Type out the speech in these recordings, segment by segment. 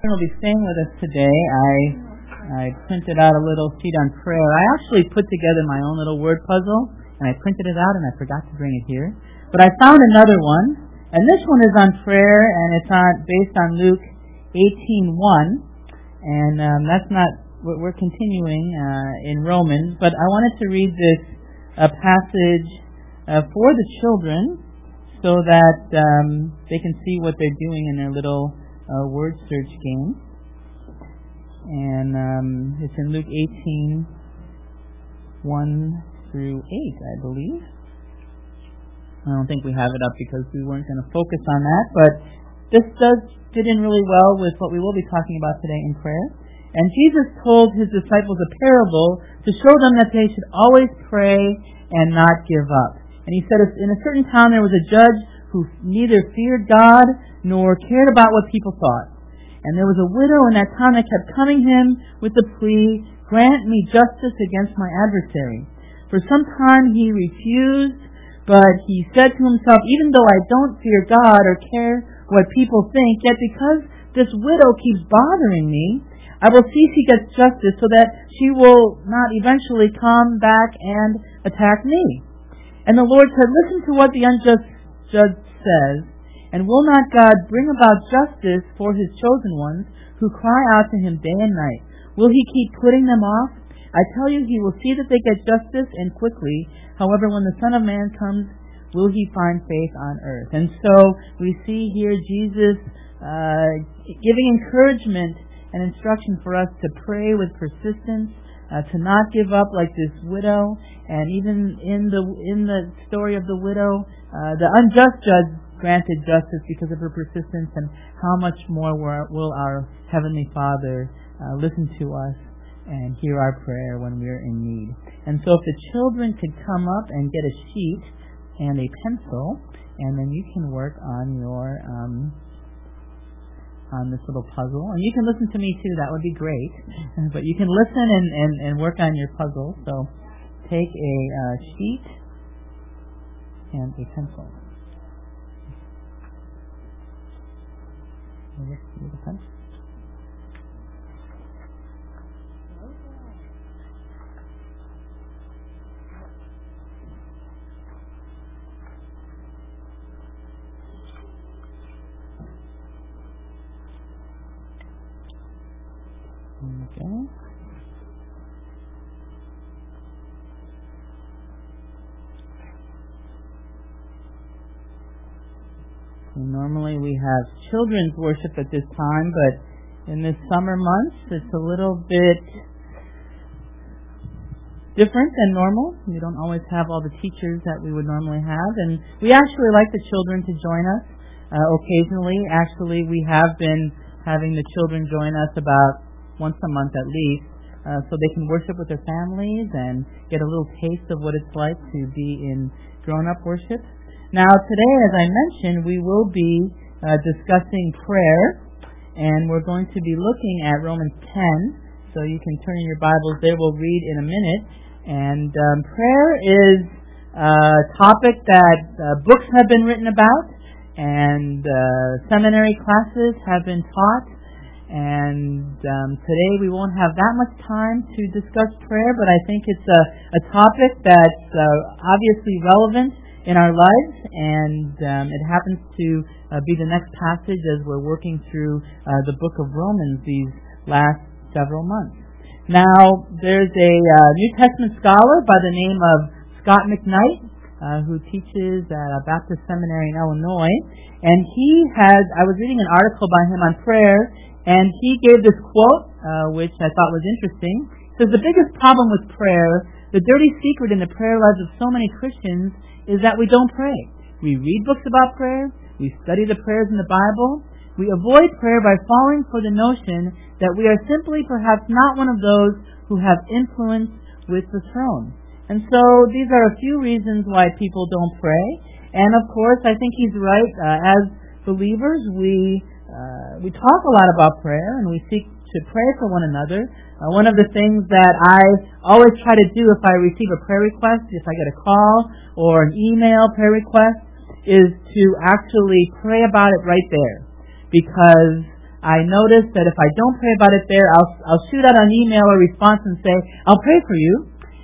will be staying with us today. I printed out a little sheet on prayer. I actually put together my own little word puzzle, and I printed it out, and I forgot to bring it here. But I found another one, and this one is on prayer, and it's based on Luke 18:1, and that's not. We're continuing in Romans, but I wanted to read this passage for the children so that they can see what they're doing in their little word search game. And it's in Luke 18:1 through 8, I believe. I don't think we have it up because we weren't going to focus on that, but this does fit in really well with what we will be talking about today in prayer. And Jesus told his disciples a parable to show them that they should always pray and not give up. And he said, in a certain town there was a judge who neither feared God nor cared about what people thought. And there was a widow in that town that kept coming him with the plea, "Grant me justice against my adversary." For some time he refused, but he said to himself, "Even though I don't fear God or care what people think, yet because this widow keeps bothering me, I will see she gets justice so that she will not eventually come back and attack me." And the Lord said, "Listen to what the unjust judge says. And will not God bring about justice for his chosen ones who cry out to him day and night? Will he keep putting them off? I tell you, he will see that they get justice and quickly. However, when the Son of Man comes, will he find faith on earth?" And so we see here Jesus giving encouragement and instruction for us to pray with persistence, to not give up like this widow. And even in the story of the widow, the unjust judge granted justice because of her persistence, and how much more will our Heavenly Father listen to us and hear our prayer when we're in need. And so if the children could come up and get a sheet and a pencil, and then you can work on your on this little puzzle. And you can listen to me too, that would be great. But you can listen and work on your puzzle. So take a sheet and a pencil. Here's the pencil. Okay. So normally we have children's worship at this time, but in this summer months it's a little bit different than normal. We don't always have all the teachers that we would normally have, and we actually like the children to join us occasionally. Actually, we have been having the children join us about once a month at least, so they can worship with their families and get a little taste of what it's like to be in grown-up worship. Now today, as I mentioned, we will be discussing prayer, and we're going to be looking at Romans 10, so you can turn in your Bibles there. We'll read in a minute. And prayer is a topic that books have been written about, and seminary classes have been taught. And today we won't have that much time to discuss prayer, but I think it's a topic that's obviously relevant in our lives, and it happens to be the next passage as we're working through the book of Romans these last several months. Now, there's a New Testament scholar by the name of Scot McKnight who teaches at a Baptist seminary in Illinois, and I was reading an article by him on prayer, and he gave this quote, which I thought was interesting. It says, "The biggest problem with prayer, the dirty secret in the prayer lives of so many Christians, is that we don't pray. We read books about prayer. We study the prayers in the Bible. We avoid prayer by falling for the notion that we are simply perhaps not one of those who have influence with the throne." And so these are a few reasons why people don't pray. And of course, I think he's right. As believers, we talk a lot about prayer, and we seek to pray for one another. One of the things that I always try to do if I receive a prayer request, if I get a call or an email prayer request, is to actually pray about it right there. Because I notice that if I don't pray about it there, I'll shoot out an email or response and say, I'll pray for you,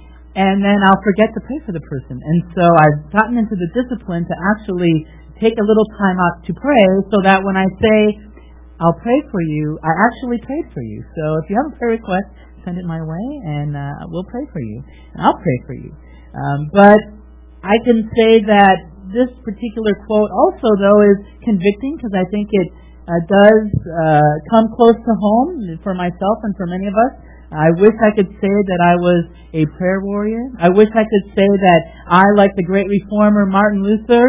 and then I'll forget to pray for the person. And so I've gotten into the discipline to actually take a little time out to pray, so that when I say, I'll pray for you, I actually prayed for you. So if you have a prayer request, send it my way, and we'll pray for you. And I'll pray for you. But I can say that this particular quote also, though, is convicting, because I think it does come close to home for myself and for many of us. I wish I could say that I was a prayer warrior. I wish I could say that I, like the great reformer Martin Luther,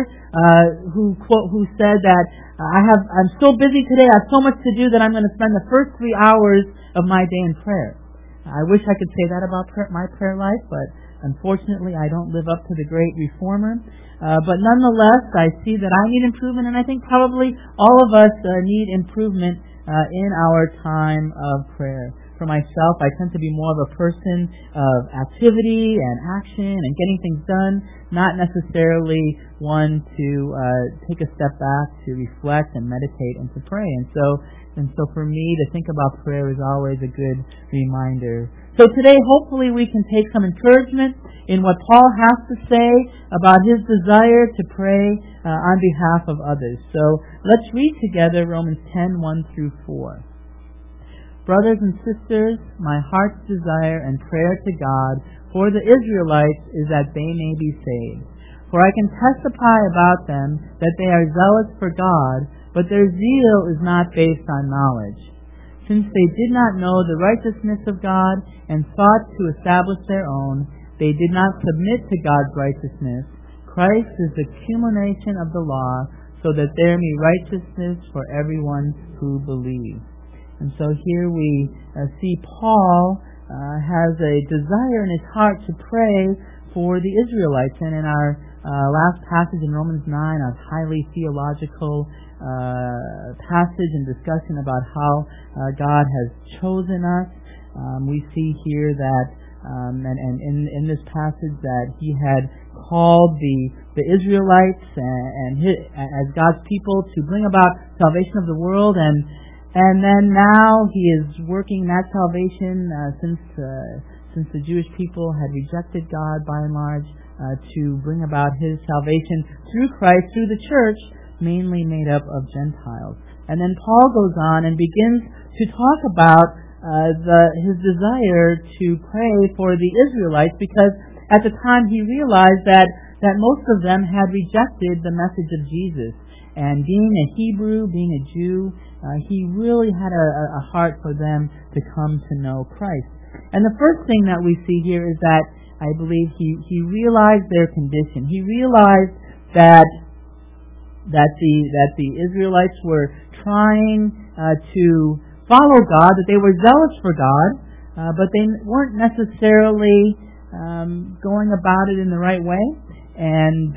who said that I'm so busy today, I have so much to do that I'm going to spend the first 3 hours of my day in prayer. I wish I could say that about my prayer life, but unfortunately I don't live up to the great reformer. But nonetheless, I see that I need improvement, and I think probably all of us need improvement in our time of prayer. For myself, I tend to be more of a person of activity and action and getting things done, not necessarily one to take a step back to reflect and meditate and to pray. And so for me, to think about prayer is always a good reminder. So today, hopefully, we can take some encouragement in what Paul has to say about his desire to pray on behalf of others. So let's read together Romans 10:1-4. Brothers and sisters, my heart's desire and prayer to God for the Israelites is that they may be saved. For I can testify about them that they are zealous for God, but their zeal is not based on knowledge. Since they did not know the righteousness of God and sought to establish their own, they did not submit to God's righteousness. Christ is the culmination of the law, so that there may be righteousness for everyone who believes. And so here we see Paul has a desire in his heart to pray for the Israelites. And in our last passage in Romans 9, a highly theological passage and discussion about how God has chosen us, we see here that, and in this passage, that he had called the Israelites as God's people to bring about salvation of the world, and then now he is working that salvation since the Jewish people had rejected God by and large, to bring about his salvation through Christ, through the church, mainly made up of Gentiles. And then Paul goes on and begins to talk about his desire to pray for the Israelites, because at the time he realized that most of them had rejected the message of Jesus. And being a Hebrew, being a Jew, he really had a heart for them to come to know Christ. And the first thing that we see here is that I believe he realized their condition. He realized that the Israelites were trying to follow God, that they were zealous for God, but they weren't necessarily going about it in the right way. And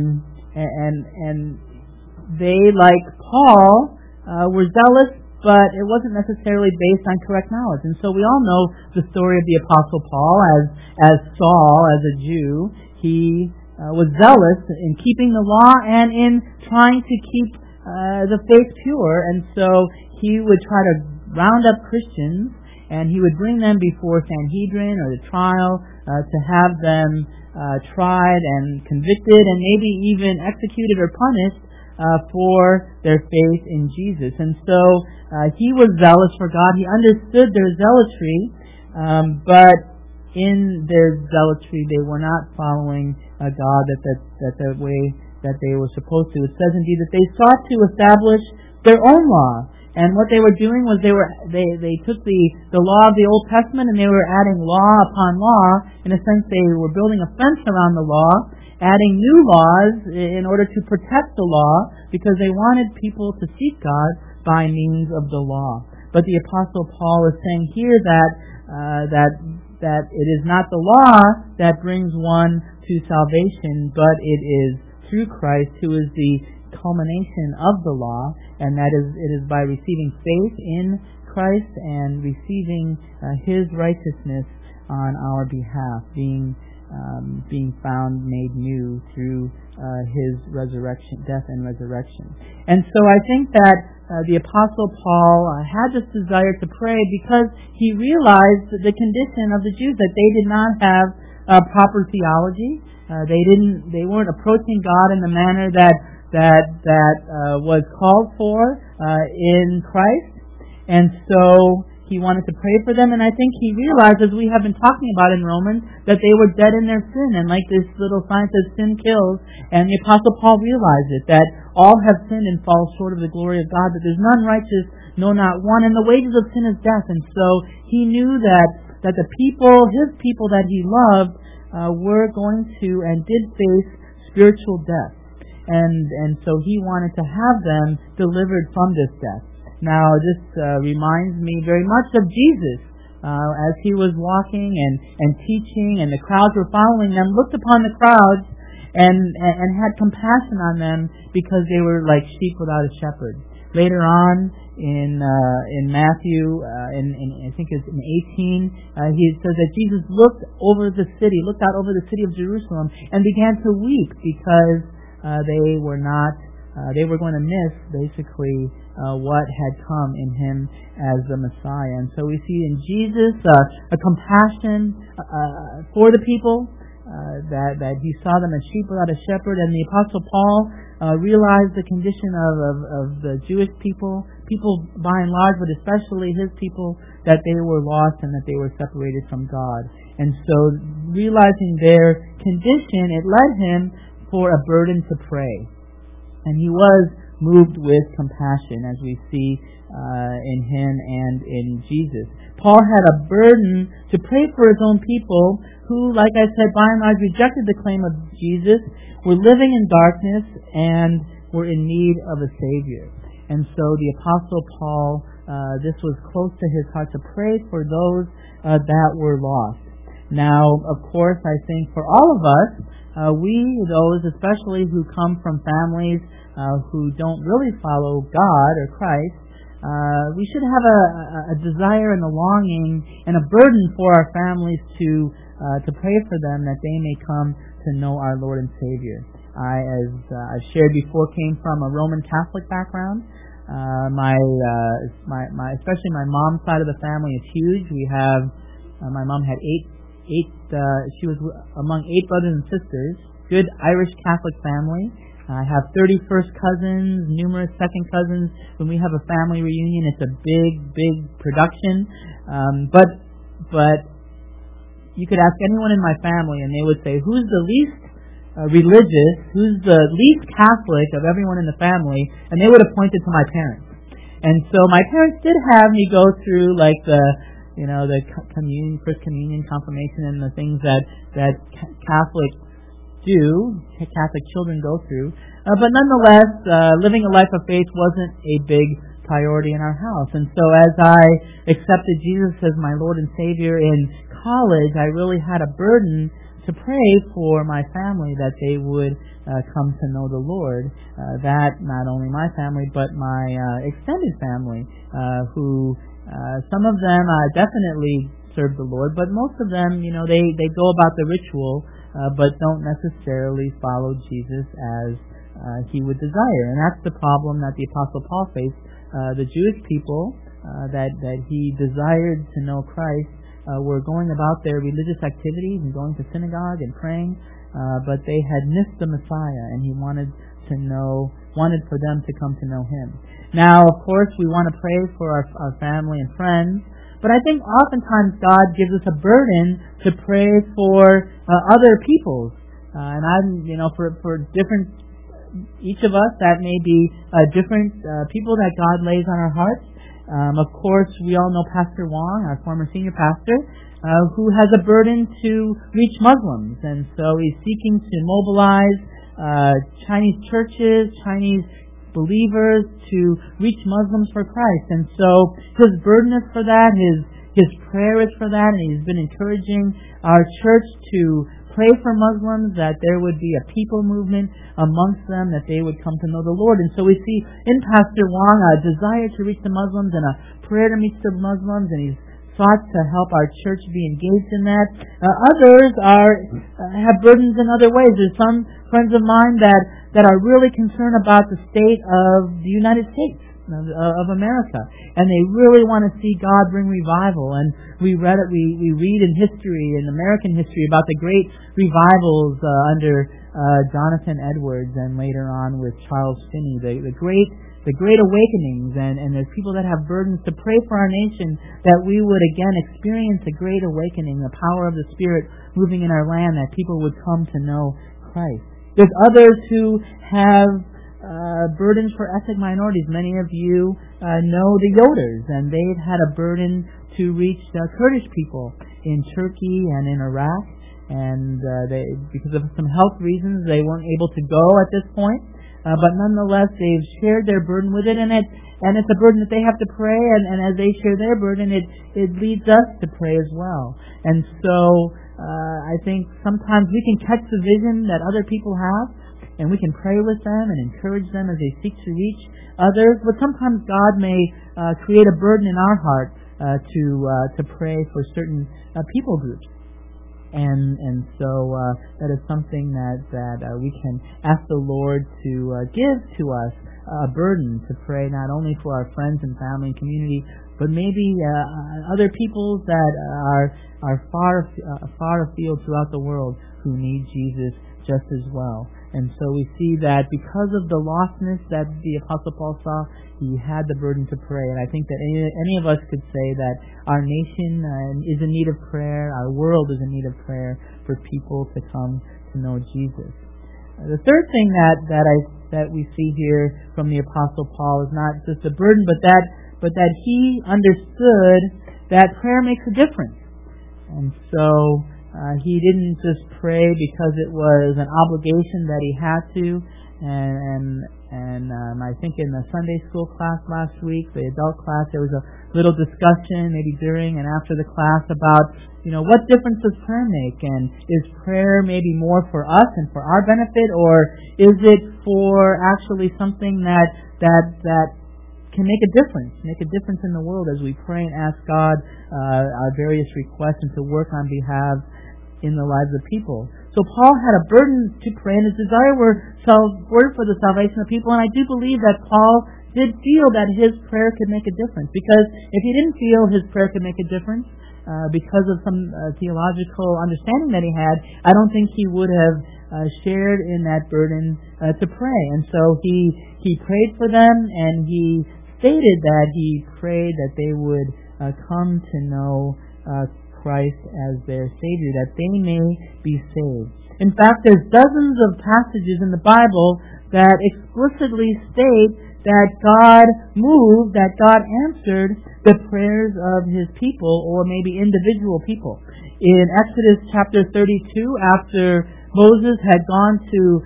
they, like Paul, were zealous, but it wasn't necessarily based on correct knowledge. And so we all know the story of the Apostle Paul. As Saul, as a Jew, he was zealous in keeping the law and in trying to keep the faith pure. And so he would try to round up Christians, and he would bring them before Sanhedrin or the trial to have them tried and convicted and maybe even executed or punished for their faith in Jesus. And so he was zealous for God. He understood their zealotry, but in their zealotry they were not following God that the way that they were supposed to. It says indeed that they sought to establish their own law. And what they were doing was they took the law of the Old Testament and they were adding law upon law. In a sense, they were building a fence around the law, adding new laws in order to protect the law, because they wanted people to seek God by means of the law. But the Apostle Paul is saying here that it is not the law that brings one to salvation, but it is through Christ, who is the culmination of the law, and that is it is by receiving faith in Christ and receiving His righteousness on our behalf, being being found made new through His resurrection, death and resurrection. And so I think that the Apostle Paul had this desire to pray because he realized the condition of the Jews, that they did not have proper theology. They weren't approaching God in the manner that was called for in Christ. And so he wanted to pray for them, and I think he realized, as we have been talking about in Romans, that they were dead in their sin. And like this little sign says, sin kills. And the Apostle Paul realized it, that all have sinned and fall short of the glory of God, that there's none righteous, no, not one, and the wages of sin is death. And so he knew that the people, his people that he loved, were going to and did face spiritual death. And so he wanted to have them delivered from this death. Now, this reminds me very much of Jesus as he was walking and teaching, and the crowds were following them, looked upon the crowds and had compassion on them because they were like sheep without a shepherd. Later on in Matthew, I think it's in 18, he says that Jesus looked out over the city of Jerusalem and began to weep because they were going to miss basically what had come in Him as the Messiah. And so we see in Jesus a compassion for the people, that He saw them as sheep without a shepherd. And the Apostle Paul realized the condition of the Jewish people by and large, but especially his people, that they were lost and that they were separated from God. And so realizing their condition, it led him for a burden to pray. And he was moved with compassion, as we see in him and in Jesus. Paul had a burden to pray for his own people who, like I said, by and large rejected the claim of Jesus, were living in darkness, and were in need of a Savior. And so the Apostle Paul, this was close to his heart to pray for those that were lost. Now, of course, I think for all of us, those especially who come from families who don't really follow God or Christ, we should have a desire and a longing and a burden for our families to pray for them, that they may come to know our Lord and Savior. As I've shared before, came from a Roman Catholic background. Especially my mom's side of the family is huge. We have my mom had she was among 8 brothers and sisters. Good Irish Catholic family. I have 30 first cousins, numerous second cousins. When we have a family reunion, it's a big production. But you could ask anyone in my family, and they would say, "Who's the least religious? Who's the least Catholic of everyone in the family?" And they would have pointed to my parents. And so my parents did have me go through like the communion, first communion, confirmation, and the things that Catholics do, Catholic children go through. But nonetheless, living a life of faith wasn't a big priority in our house. And so as I accepted Jesus as my Lord and Savior in college, I really had a burden to pray for my family, that they would come to know the Lord. That not only my family, but my extended family, who some of them definitely serve the Lord, but most of them, they go about the ritual, but don't necessarily follow Jesus as he would desire. And that's the problem that the Apostle Paul faced. The Jewish people that he desired to know Christ were going about their religious activities and going to synagogue and praying, but they had missed the Messiah, and he wanted for them to come to know him. Now, of course, we want to pray for our family and friends, but I think oftentimes God gives us a burden to pray for other peoples, and for different, each of us, that may be different people that God lays on our hearts. Of course, we all know Pastor Wong, our former senior pastor, who has a burden to reach Muslims, and so he's seeking to mobilize Chinese churches, Chinese believers to reach Muslims for Christ. And so his burden is for that, his prayer is for that, and he's been encouraging our church to pray for Muslims, that there would be a people movement amongst them, that they would come to know the Lord. And so we see in Pastor Wong a desire to reach the Muslims and a prayer to reach the Muslims, and he's sought to help our church be engaged in that. Others have burdens in other ways. There's some friends of mine that are really concerned about the state of the United States, of America, and they really want to see God bring revival. And we read in history, in American history, about the great revivals under Jonathan Edwards, and later on with Charles Finney, the great awakenings, and there's people that have burdens to pray for our nation, that we would again experience a great awakening, the power of the Spirit moving in our land, that people would come to know Christ. There's others who have burdens for ethnic minorities. Many of you know the Yoders, and they've had a burden to reach Kurdish people in Turkey and in Iraq, and because of some health reasons, they weren't able to go at this point. But nonetheless, they've shared their burden with it, and it's a burden that they have to pray. And as they share their burden, it leads us to pray as well. And so I think sometimes we can catch the vision that other people have, and we can pray with them and encourage them as they seek to reach others. But sometimes God may create a burden in our heart to pray for certain people groups. And so that is something that we can ask the Lord to give to us, a burden to pray not only for our friends and family and community, but maybe other peoples that are far afield throughout the world who need Jesus just as well. And so we see that because of the lostness that the Apostle Paul saw, he had the burden to pray. And I think that any of us could say that our nation is in need of prayer, our world is in need of prayer for people to come to know Jesus. The third thing that we see here from the Apostle Paul is not just a burden, but that he understood that prayer makes a difference. And so he didn't just pray because it was an obligation that he had to. And I think in the Sunday school class last week, the adult class, there was a little discussion maybe during and after the class about, what difference does prayer make? And is prayer maybe more for us and for our benefit, or is it for actually something that can make a difference in the world as we pray and ask God our various requests and to work on behalf in the lives of people. So Paul had a burden to pray, and his desire were for the salvation of people. And I do believe that Paul did feel that his prayer could make a difference, because if he didn't feel his prayer could make a difference because of some theological understanding that he had, I don't think he would have shared in that burden to pray. And so he prayed for them, and he stated that he prayed that they would come to know Christ as their Savior, that they may be saved. In fact, there's dozens of passages in the Bible that explicitly state that God moved, that God answered the prayers of His people, or maybe individual people. In Exodus chapter 32, after Moses had gone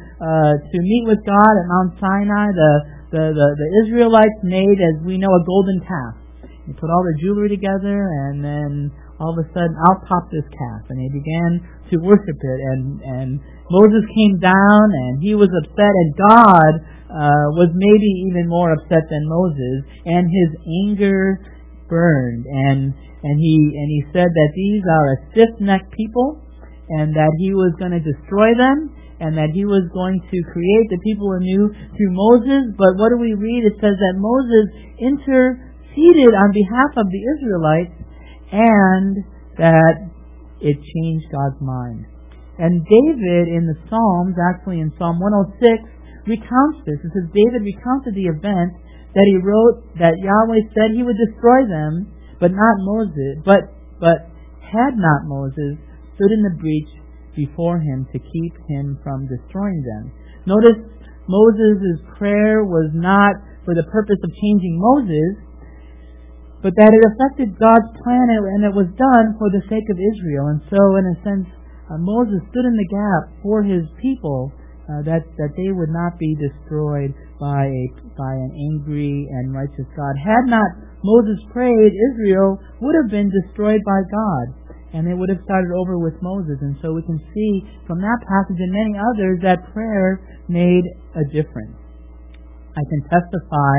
to meet with God at Mount Sinai, the Israelites made, as we know, a golden calf. They put all their jewelry together, and then all of a sudden, out popped this calf, and they began to worship it. And Moses came down, and he was upset, and God was maybe even more upset than Moses, and his anger burned. And he said that these are a stiff-necked people, and that he was going to destroy them, and that he was going to create the people anew through Moses. But what do we read? It says that Moses interceded on behalf of the Israelites, and that it changed God's mind. And David in the Psalms, actually in Psalm 106, recounts this. It says David recounted the event that he wrote, that Yahweh said He would destroy them, but not Moses. But had not Moses stood in the breach before him to keep him from destroying them. Notice Moses' prayer was not for the purpose of changing Moses, but that it affected God's plan, and it was done for the sake of Israel. And so, in a sense, Moses stood in the gap for his people, that they would not be destroyed by an angry and righteous God. Had not Moses prayed, Israel would have been destroyed by God, and it would have started over with Moses. And so we can see from that passage and many others that prayer made a difference. I can testify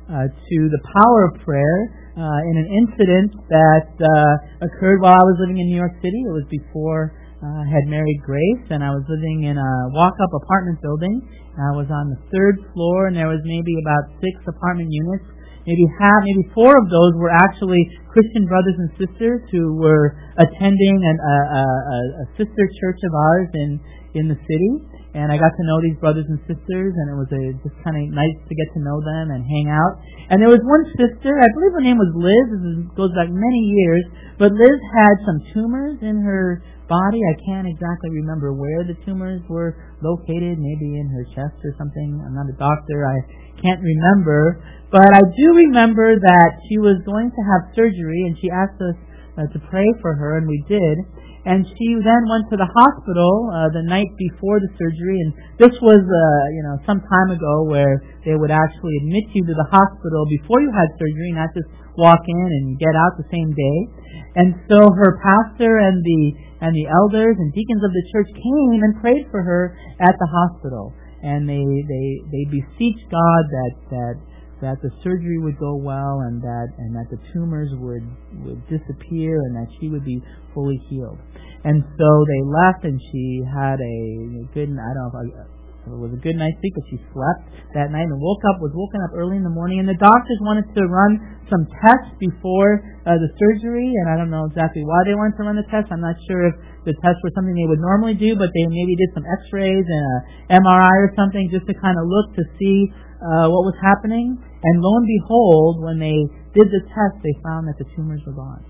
to the power of prayer in an incident that occurred while I was living in New York City. It was before I had married Grace, and I was living in a walk-up apartment building. I was on the 3rd floor, and there was maybe about 6 apartment units. Maybe 4 of those were actually Christian brothers and sisters who were attending a sister church of ours in the city. And I got to know these brothers and sisters, and it was just kind of nice to get to know them and hang out. And there was one sister, I believe her name was Liz. This goes back many years, but Liz had some tumors in her body. I can't exactly remember where the tumors were located, maybe in her chest or something. I'm not a doctor. I can't remember. But I do remember that she was going to have surgery, and she asked us to pray for her, and we did. And she then went to the hospital the night before the surgery, and this was some time ago where they would actually admit you to the hospital before you had surgery, not just walk in and get out the same day. And so her pastor and the elders and deacons of the church came and prayed for her at the hospital, and they beseeched God that the surgery would go well, and that the tumors would disappear, and that she would be fully healed. And so they left, and she had a good, I don't know if it was a good night's sleep, but she slept that night and was woken up early in the morning. And the doctors wanted to run some tests before the surgery, and I don't know exactly why they wanted to run the tests. I'm not sure if the tests were something they would normally do, but they maybe did some X-rays and an MRI or something just to kind of look to see what was happening. And lo and behold, when they did the test, they found that the tumors were gone.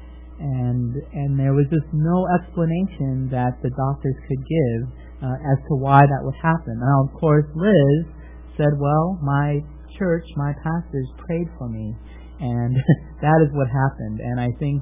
And there was just no explanation that the doctors could give as to why that would happen. Now, of course, Liz said, well, my church, my pastors prayed for me, and that is what happened. And I think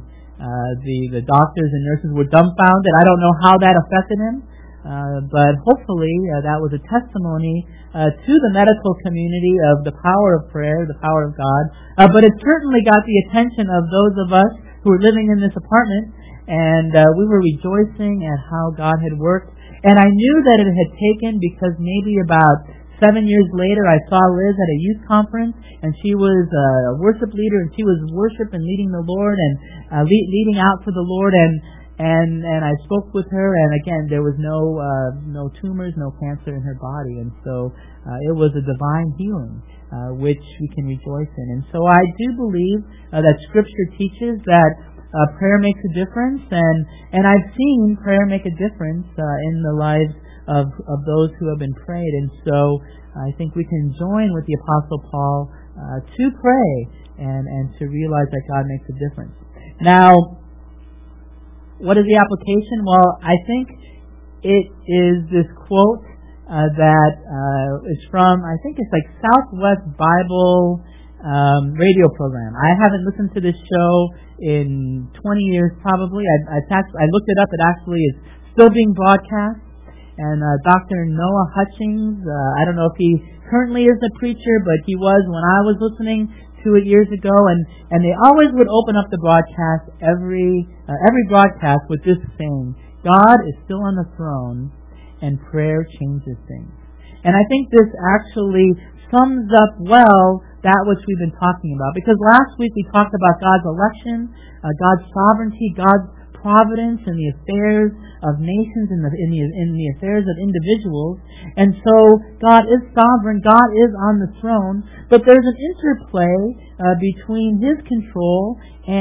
the doctors and nurses were dumbfounded. I don't know how that affected him, but hopefully that was a testimony to the medical community of the power of prayer, the power of God. But it certainly got the attention of those of us who were living in this apartment, and we were rejoicing at how God had worked. And I knew that it had taken, because maybe about 7 years later I saw Liz at a youth conference, and she was a worship leader, and she was worship and leading the Lord and leading out for the Lord, and I spoke with her, and again there was no tumors, no cancer in her body, and so it was a divine healing, which we can rejoice in. And so I do believe that Scripture teaches that prayer makes a difference, and I've seen prayer make a difference in the lives of those who have been prayed. And so I think we can join with the Apostle Paul to pray and to realize that God makes a difference. Now, what is the application? Well, I think it is this quote that is from, I think it's like Southwest Bible radio program. I haven't listened to this show in 20 years probably. I looked it up. It actually is still being broadcast. And Dr. Noah Hutchings, I don't know if he currently is a preacher, but he was when I was listening to it years ago. And they always would open up the broadcast, every broadcast, with this saying, God is still on the throne, and prayer changes things. And I think this actually sums up well that which we've been talking about. Because last week we talked about God's election, God's sovereignty, God's providence in the affairs of nations, in the affairs of individuals. And so God is sovereign, God is on the throne, but there's an interplay between His control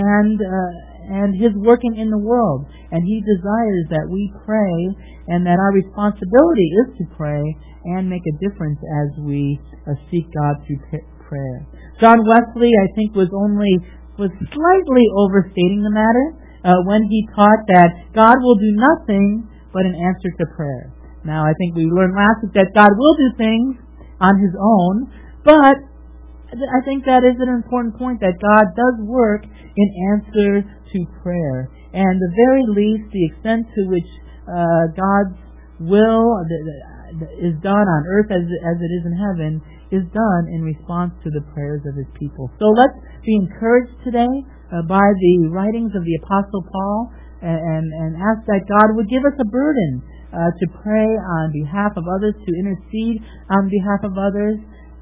and His working in the world. And He desires that we pray, and that our responsibility is to pray and make a difference as we seek God through prayer. John Wesley, I think, was slightly overstating the matter when he taught that God will do nothing but an answer to prayer. Now, I think we learned last week that God will do things on His own, but I think that is an important point, that God does work in answer to prayer. And the very least, the extent to which God's will is done on earth as it is in heaven is done in response to the prayers of His people. So let's be encouraged today by the writings of the Apostle Paul, and ask that God would give us a burden to pray on behalf of others, to intercede on behalf of others,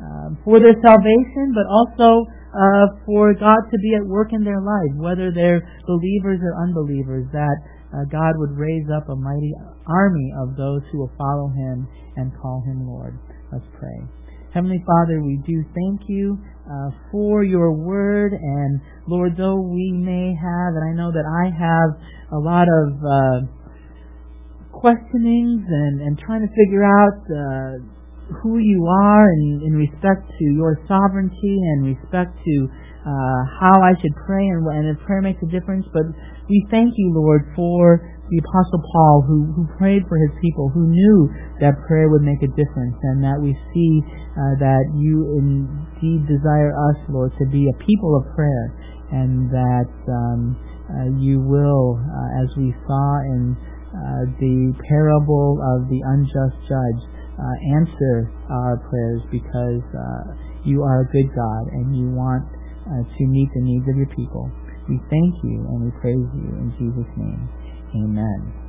for their salvation, but also for God to be at work in their lives, whether they're believers or unbelievers, that God would raise up a mighty army of those who will follow Him and call Him Lord. Let's pray. Heavenly Father, we do thank You for Your Word, and Lord, though we may have, and I know that I have a lot of questionings and trying to figure out who You are in respect to Your sovereignty and respect to how I should pray and if prayer makes a difference. But we thank You, Lord, for the Apostle Paul who prayed for his people, who knew that prayer would make a difference, and that we see that You indeed desire us, Lord, to be a people of prayer, and that You will, as we saw in the parable of the unjust judge, answer our prayers, because You are a good God and You want to meet the needs of Your people. We thank You and we praise You in Jesus' name. Amen.